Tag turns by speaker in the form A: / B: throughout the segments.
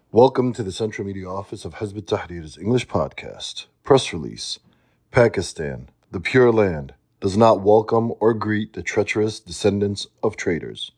A: Welcome to the Central Media Office of Hizb ut-Tahrir's English podcast. Press release. Pakistan, the Pure Land, does not welcome or greet the treacherous descendants of traitors.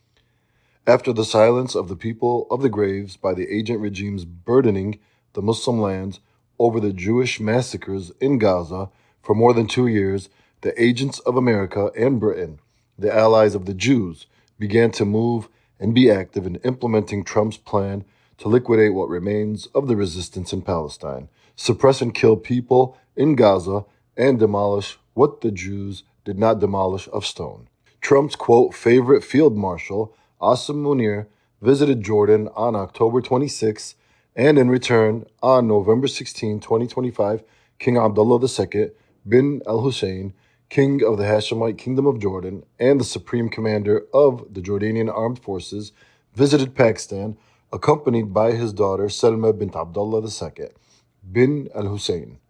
A: After the silence of the people of the graves by the agent regimes burdening the Muslim lands over the Jewish massacres in Gaza for more than 2 years, the agents of America and Britain, the allies of the Jews, began to move and be active in implementing Trump's plan to liquidate what remains of the resistance in Palestine, suppress and kill people in Gaza, and demolish what the Jews did not demolish of stone. Trump's, quote, favorite field marshal, Asim Munir, visited Jordan on October 26 and in return, on November 16, 2025, King Abdullah II bin al-Hussein, King of the Hashemite Kingdom of Jordan and the Supreme Commander of the Jordanian Armed Forces, visited Pakistan, accompanied by his daughter Salma bint Abdullah II bin al-Hussein,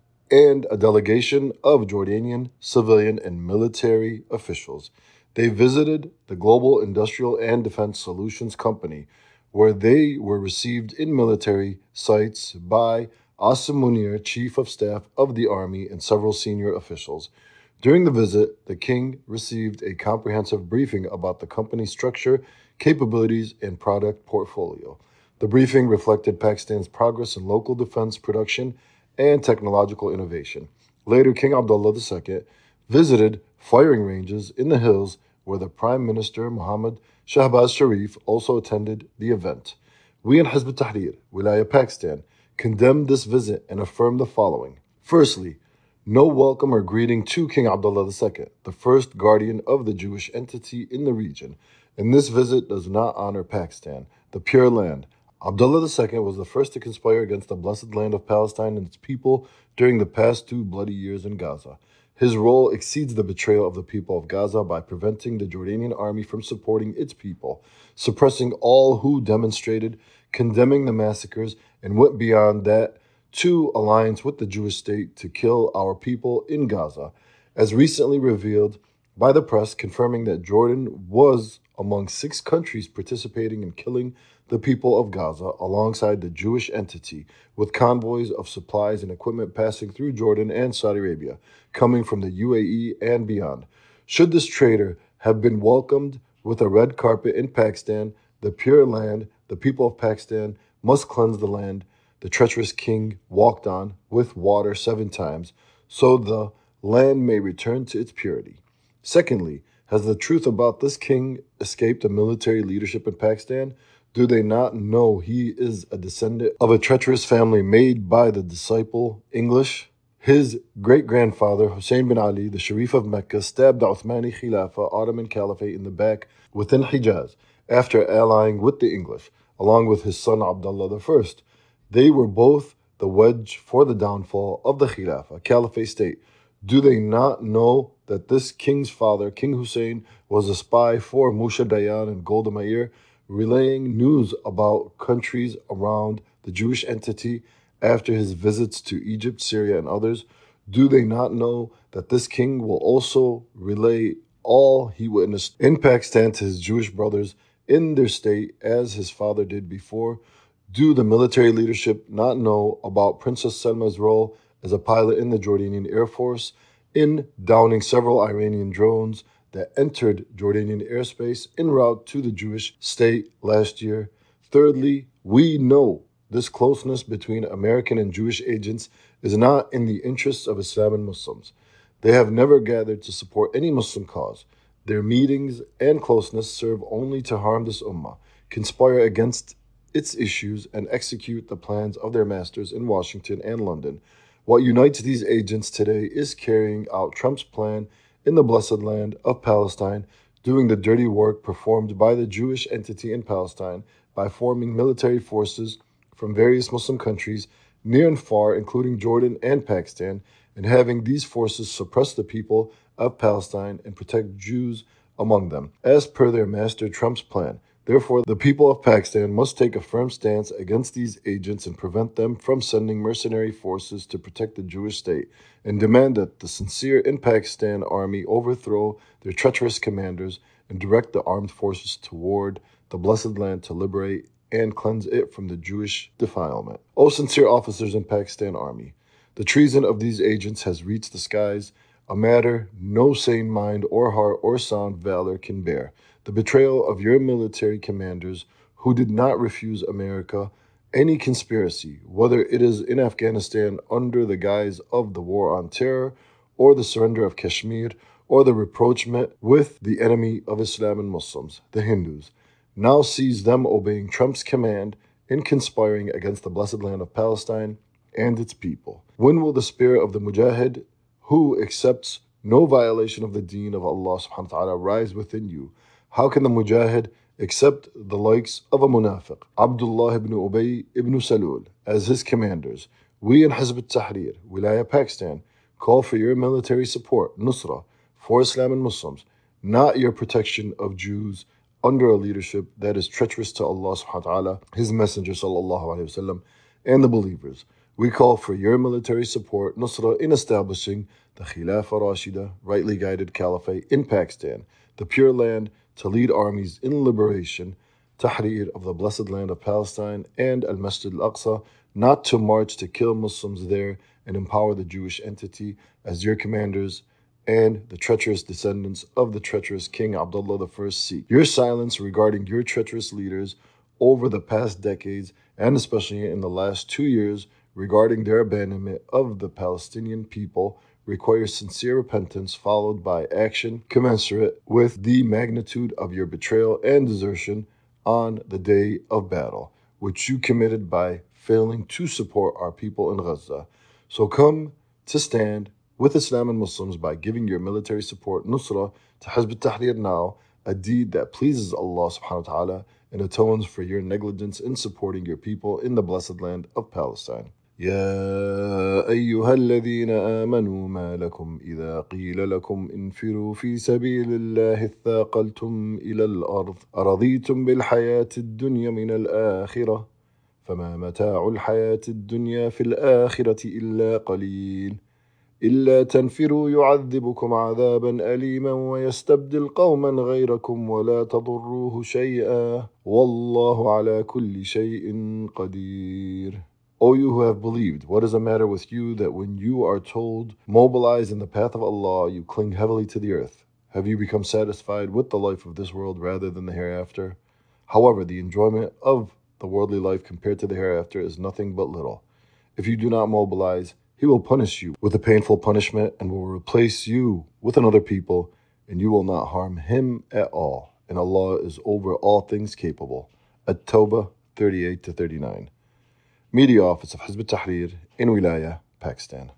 A: and a delegation of Jordanian civilian and military officials. They visited the Global Industrial and Defense Solutions Company, where they were received in military sites by Asim Munir, Chief of Staff of the Army, and several senior officials. During the visit, the king received a comprehensive briefing about the company's structure, capabilities, and product portfolio. The briefing reflected Pakistan's progress in local defense production and technological innovation. Later, King Abdullah II visited firing ranges in the hills where the Prime Minister Mohammad Shahbaz Sharif also attended the event. We in Hizb ut-Tahrir, Wilaya Pakistan, condemned this visit and affirmed the following. Firstly, no welcome or greeting to King Abdullah II, the first guardian of the Jewish entity in the region, and this visit does not honor Pakistan, the Pure Land. Abdullah II was the first to conspire against the blessed land of Palestine and its people during the past 2 bloody years in Gaza. His role exceeds the betrayal of the people of Gaza by preventing the Jordanian army from supporting its people, suppressing all who demonstrated, condemning the massacres, and went beyond that to alliance with the Jewish state to kill our people in Gaza, as recently revealed by the press, confirming that Jordan was among 6 countries participating in killing the people of Gaza alongside the Jewish entity, with convoys of supplies and equipment passing through Jordan and Saudi Arabia, coming from the UAE and beyond. Should this traitor have been welcomed with a red carpet in Pakistan, the Pure Land, the people of Pakistan must cleanse the land the treacherous king walked on with water 7 times, so the land may return to its purity. Secondly, has the truth about this king escaped the military leadership in Pakistan? Do they not know he is a descendant of a treacherous family made by the disciple English? His great-grandfather, Hussein bin Ali, the Sharif of Mecca, stabbed the Uthmani Khilafah, Ottoman Caliphate, in the back within Hijaz after allying with the English, along with his son Abdullah I. They were both the wedge for the downfall of the Khilafah, Caliphate state. Do they not know that this king's father, King Hussein, was a spy for Moshe Dayan and Golda Meir, relaying news about countries around the Jewish entity after his visits to Egypt, Syria, and others? Do they not know that this king will also relay all he witnessed in Pakistan to his Jewish brothers in their state as his father did before? Do the military leadership not know about Princess Selma's role as a pilot in the Jordanian Air Force in downing several Iranian drones that entered Jordanian airspace en route to the Jewish state last year? Thirdly, we know this closeness between American and Jewish agents is not in the interests of Islam and Muslims. They have never gathered to support any Muslim cause. Their meetings and closeness serve only to harm this ummah, conspire against its issues, and execute the plans of their masters in Washington and London. What unites these agents today is carrying out Trump's plan in the blessed land of Palestine, doing the dirty work performed by the Jewish entity in Palestine by forming military forces from various Muslim countries, near and far, including Jordan and Pakistan, and having these forces suppress the people of Palestine and protect Jews among them, as per their master Trump's plan. Therefore, the people of Pakistan must take a firm stance against these agents and prevent them from sending mercenary forces to protect the Jewish state, and demand that the sincere in Pakistan army overthrow their treacherous commanders and direct the armed forces toward the blessed land to liberate and cleanse it from the Jewish defilement. O sincere officers in Pakistan Army, the treason of these agents has reached the skies, a matter no sane mind or heart or sound valor can bear. The betrayal of your military commanders who did not refuse America any conspiracy, whether it is in Afghanistan under the guise of the war on terror, or the surrender of Kashmir, or the rapprochement with the enemy of Islam and Muslims, the Hindus, now sees them obeying Trump's command in conspiring against the blessed land of Palestine and its people. When will the spirit of the Mujahid, who accepts no violation of the deen of Allah subhanahu wa ta'ala, rise within you? How can the Mujahid accept the likes of a munafiq, Abdullah ibn Ubay ibn Salul, as his commanders? We in Hizb ut-Tahrir, Wilaya Pakistan, call for your military support, Nusra, for Islam and Muslims, not your protection of Jews under a leadership that is treacherous to Allah subhanahu wa ta'ala, His Messenger sallallahu alayhi wasallam, and the believers. We call for your military support, Nusra, in establishing the Khilafah Rashida, rightly guided caliphate in Pakistan, the Pure Land, to lead armies in liberation, Tahrir of the blessed land of Palestine, and Al-Masjid Al-Aqsa, not to march to kill Muslims there and empower the Jewish entity as your commanders and the treacherous descendants of the treacherous King Abdullah I seek. Your silence regarding your treacherous leaders over the past decades, and especially in the last 2 years, regarding their abandonment of the Palestinian people, requires sincere repentance followed by action commensurate with the magnitude of your betrayal and desertion on the day of battle, which you committed by failing to support our people in Gaza. So come to stand with Islam and Muslims by giving your military support, Nusra, to Hizb ut-Tahrir now, a deed that pleases Allah subhanahu wa ta'ala and atones for your negligence in supporting your people in the blessed land of Palestine. يا أيها الذين آمنوا ما لكم إذا قيل لكم انفروا في سبيل الله اثاقلتم إلى الأرض أرضيتم بالحياة الدنيا من الآخرة فما متاع الحياة الدنيا في الآخرة إلا قليل إلا تنفروا يعذبكم عذابا أليما ويستبدل قوما غيركم ولا تضروه شيئا والله على كل شيء قدير. O you who have believed, what is the matter with you that when you are told, mobilize in the path of Allah, you cling heavily to the earth? Have you become satisfied with the life of this world rather than the hereafter? However, the enjoyment of the worldly life compared to the hereafter is nothing but little. If you do not mobilize, He will punish you with a painful punishment and will replace you with another people, and you will not harm Him at all. And Allah is over all things capable. At-Tawbah 38-39. Media Office of Hizb ut-Tahrir in Wilaya, Pakistan.